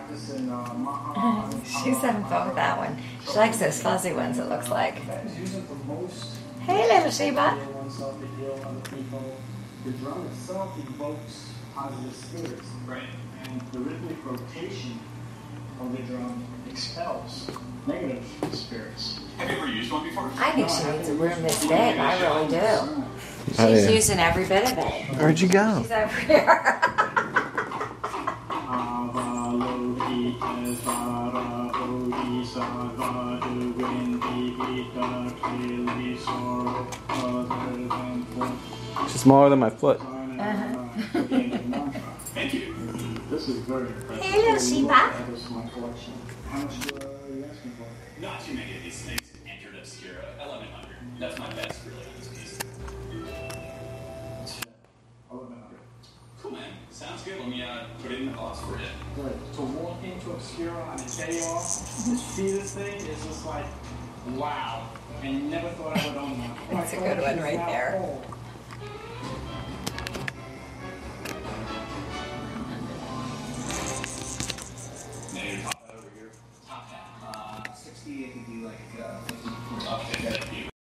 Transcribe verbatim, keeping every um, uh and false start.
practicing uh, Maha. She's having fun with that one. She likes those fuzzy ones, it looks like. That is using the most. Hey, little Sheba. Heal oneself, to heal other people. The drum itself evokes positive spirits. Right. And the rhythmic rotation of the drum expels negative spirits. Have you ever used one before? I think she needs a room this big. I really do. Oh, She's yeah. using every bit of it. Where'd you go? She's over here. She's smaller than my foot. Thank you. This is very impressive. Hey, little Sheba. That is my collection. How much uh, are you asking for? Not too many of these things entered Obscura. eleven hundred. That's my best, really, on this piece. eleven hundred. Cool, man. Sounds good. Let me uh, put it in the box for you. Good. To walk into Obscura on a day off, to see this thing is just like, wow. And never thought I would own one. That's a good one right there. Maybe top hat over here. Top hat. Uh, sixty, it could be like uh, fifty. Okay.